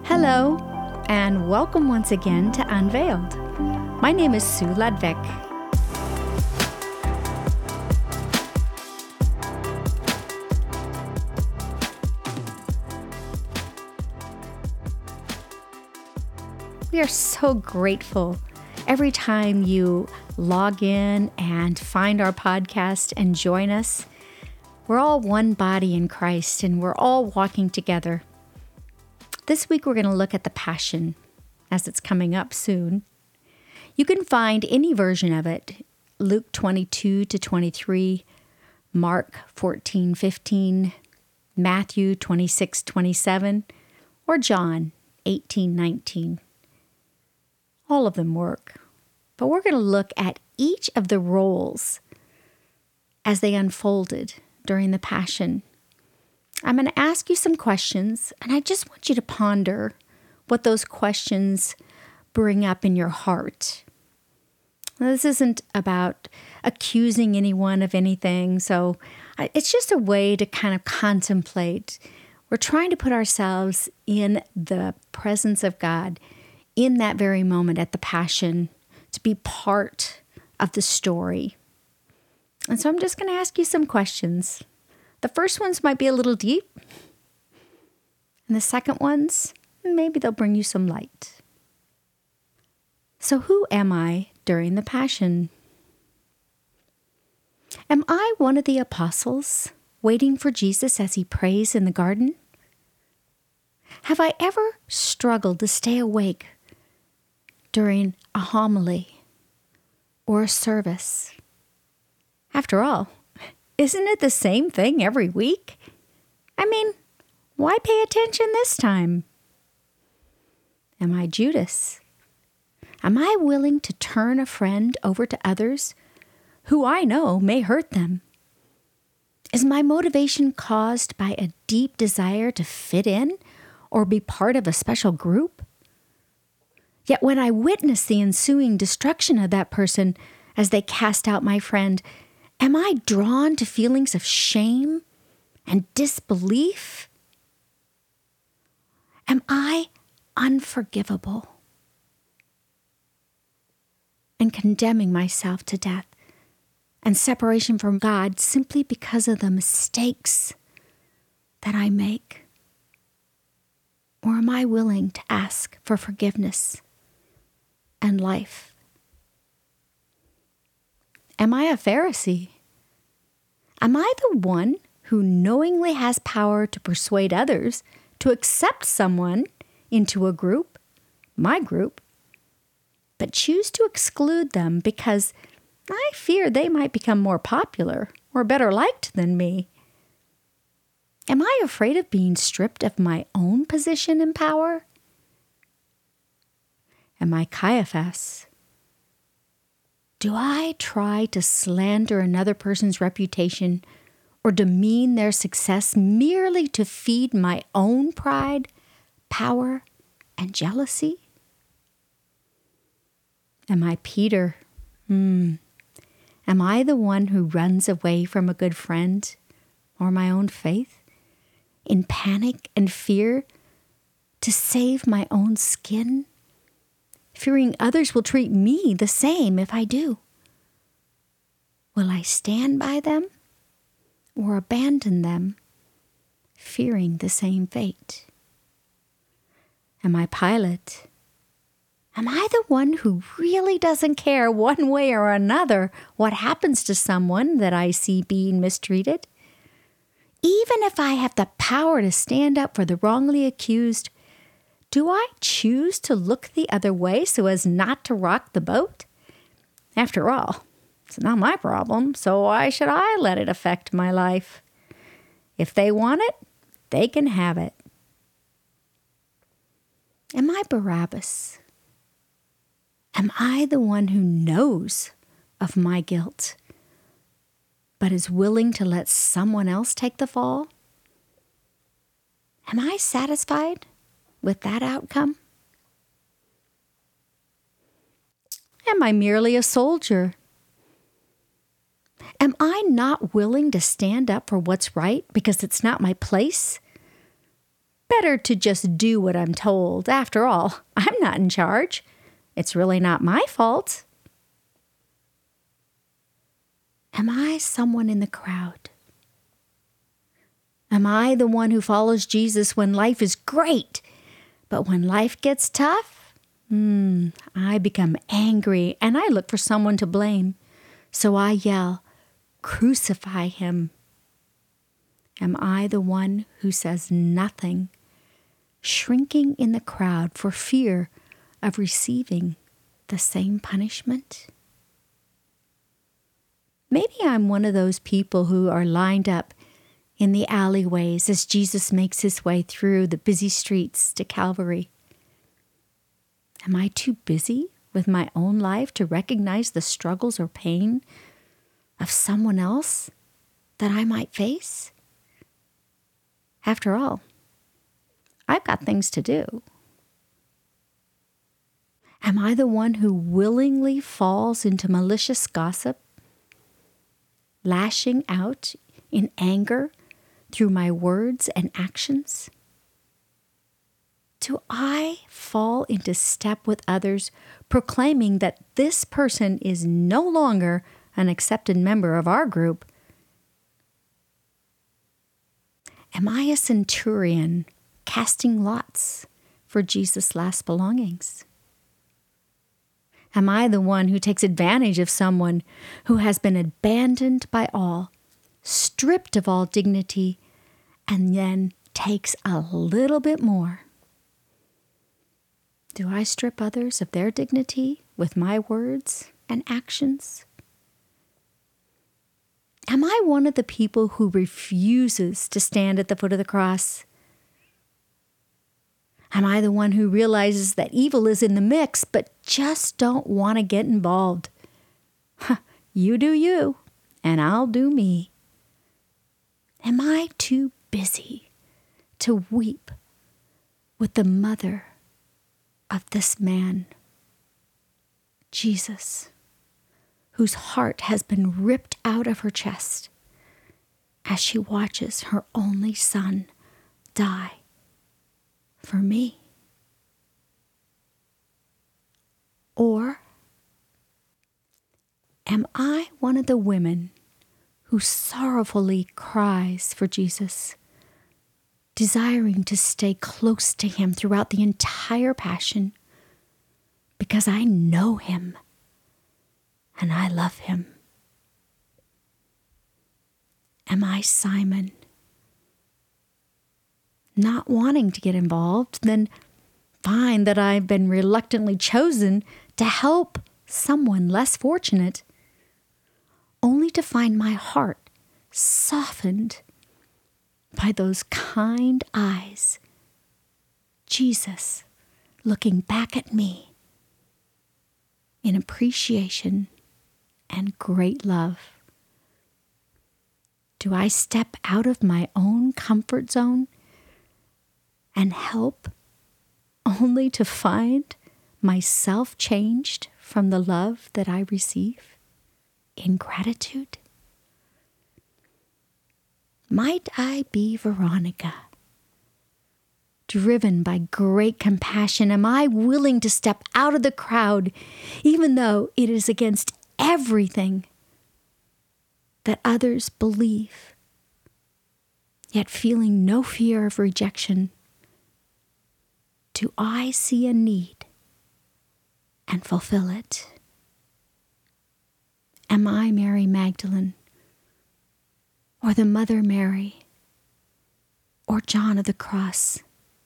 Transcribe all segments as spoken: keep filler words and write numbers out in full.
Hello, and welcome once again to Unveiled. My name is Sue Ludwig. We are so grateful every time you log in and find our podcast and join us. We're all one body in Christ, and we're all walking together. This week, we're going to look at the Passion, as it's coming up soon. You can find any version of it, Luke twenty-two to twenty-three, Mark fourteen fifteen, Matthew twenty-six twenty-seven, or John eighteen nineteen. All of them work, but we're going to look at each of the roles as they unfolded during the Passion. I'm going to ask you some questions, and I just want you to ponder what those questions bring up in your heart. Now, this isn't about accusing anyone of anything, so it's just a way to kind of contemplate. We're trying to put ourselves in the presence of God in that very moment at the Passion, to be part of the story. And so I'm just going to ask you some questions. The first ones might be a little deep, and the second ones, maybe they'll bring you some light. So who am I during the Passion? Am I one of the apostles waiting for Jesus as he prays in the garden? Have I ever struggled to stay awake during a homily or a service? After all, isn't it the same thing every week? I mean, why pay attention this time? Am I Judas? Am I willing to turn a friend over to others who I know may hurt them? Is my motivation caused by a deep desire to fit in or be part of a special group? Yet when I witness the ensuing destruction of that person as they cast out my friend, am I drawn to feelings of shame and disbelief? Am I unforgivable and condemning myself to death and separation from God simply because of the mistakes that I make? Or am I willing to ask for forgiveness and life? Am I a Pharisee? Am I the one who knowingly has power to persuade others to accept someone into a group, my group, but choose to exclude them because I fear they might become more popular or better liked than me? Am I afraid of being stripped of my own position and power? Am I Caiaphas? Do I try to slander another person's reputation or demean their success merely to feed my own pride, power, and jealousy? Am I Peter? Hmm. Am I the one who runs away from a good friend or my own faith in panic and fear to save my own skin, fearing others will treat me the same if I do? Will I stand by them or abandon them, fearing the same fate? Am I Pilate? Am I the one who really doesn't care one way or another what happens to someone that I see being mistreated? Even if I have the power to stand up for the wrongly accused, do I choose to look the other way so as not to rock the boat? After all, it's not my problem, so why should I let it affect my life? If they want it, they can have it. Am I Barabbas? Am I the one who knows of my guilt, but is willing to let someone else take the fall? Am I satisfied with that outcome? Am I merely a soldier? Am I not willing to stand up for what's right because it's not my place? Better to just do what I'm told. After all, I'm not in charge. It's really not my fault. Am I someone in the crowd? Am I the one who follows Jesus when life is great, but when life gets tough, hmm, I become angry and I look for someone to blame. So I yell, "Crucify him." Am I the one who says nothing, shrinking in the crowd for fear of receiving the same punishment? Maybe I'm one of those people who are lined up in the alleyways as Jesus makes his way through the busy streets to Calvary. Am I too busy with my own life to recognize the struggles or pain of someone else that I might face? After all, I've got things to do. Am I the one who willingly falls into malicious gossip, lashing out in anger through my words and actions? Do I fall into step with others, proclaiming that this person is no longer an accepted member of our group? Am I a centurion casting lots for Jesus' last belongings? Am I the one who takes advantage of someone who has been abandoned by all, stripped of all dignity, and then takes a little bit more? Do I strip others of their dignity with my words and actions? Am I one of the people who refuses to stand at the foot of the cross? Am I the one who realizes that evil is in the mix, but just don't want to get involved? You do you, and I'll do me. Am I too busy to weep with the mother of this man, Jesus, whose heart has been ripped out of her chest as she watches her only son die for me? Or am I one of the women who sorrowfully cries for Jesus, desiring to stay close to him throughout the entire passion because I know him and I love him? Am I Simon, not wanting to get involved, then find that I've been reluctantly chosen to help someone less fortunate, only to find my heart softened by those kind eyes, Jesus looking back at me in appreciation and great love? Do I step out of my own comfort zone and help only to find myself changed from the love that I receive in gratitude? Might I be Veronica? Driven by great compassion, am I willing to step out of the crowd, even though it is against everything that others believe, yet feeling no fear of rejection? Do I see a need and fulfill it? Am I Mary Magdalene, or the Mother Mary, or John of the Cross?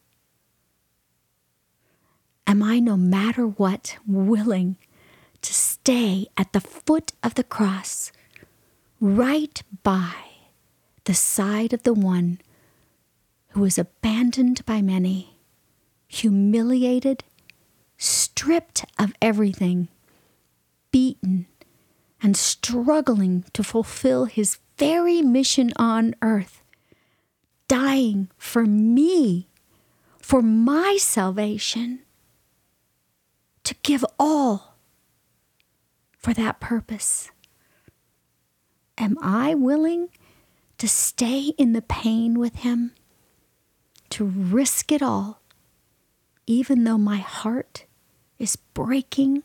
Am I, no matter what, willing to stay at the foot of the cross, right by the side of the one who was abandoned by many, humiliated, stripped of everything, beaten, and struggling to fulfill his very mission on earth, dying for me, for my salvation, to give all for that purpose? Am I willing to stay in the pain with him, to to risk it all, even though my heart is breaking?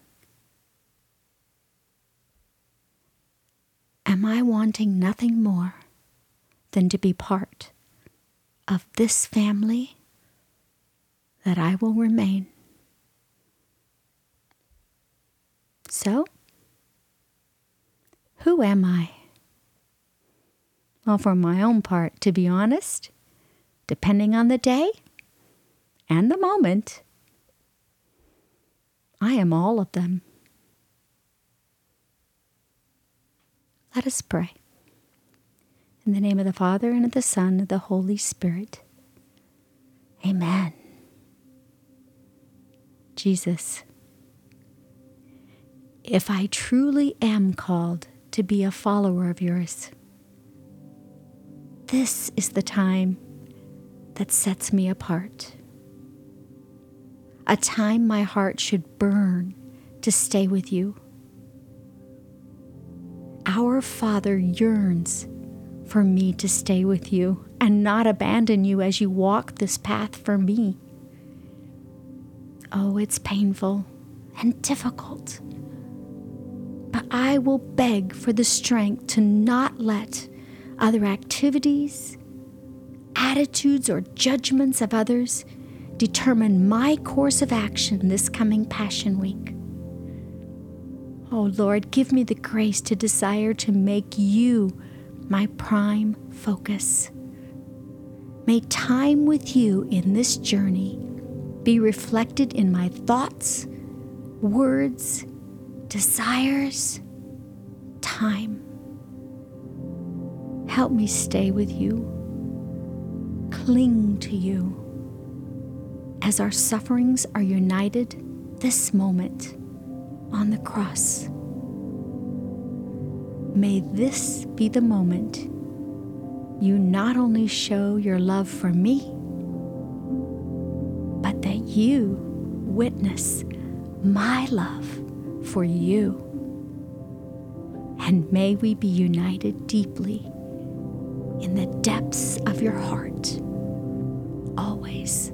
Am I wanting nothing more than to be part of this family that I will remain? So, who am I? Well, for my own part, to be honest, depending on the day and the moment, I am all of them. Let us pray. In the name of the Father, and of the Son, and of the Holy Spirit. Amen. Jesus, if I truly am called to be a follower of yours, this is the time that sets me apart. A time my heart should burn to stay with you. Our Father yearns for me to stay with you and not abandon you as you walk this path for me. Oh, it's painful and difficult, but I will beg for the strength to not let other activities, attitudes, or judgments of others determine my course of action this coming Passion Week. Oh Lord, give me the grace to desire to make you my prime focus. May time with you in this journey be reflected in my thoughts, words, desires, time. Help me stay with you, cling to you, as our sufferings are united this moment on the cross. May this be the moment you not only show your love for me, but that you witness my love for you. And may we be united deeply in the depths of your heart, always.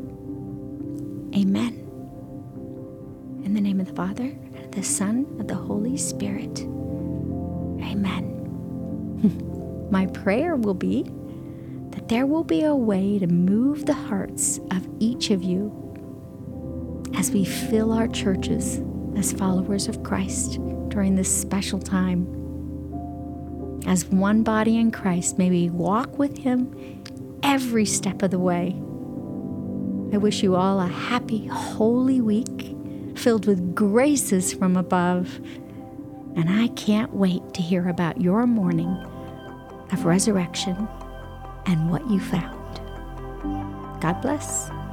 Amen. In the name of the Father, and of the Son, and of the Holy Spirit. Amen. My prayer will be that there will be a way to move the hearts of each of you as we fill our churches as followers of Christ during this special time. As one body in Christ, may we walk with Him every step of the way. I wish you all a happy, holy week filled with graces from above. And I can't wait to hear about your morning of resurrection and what you found. God bless.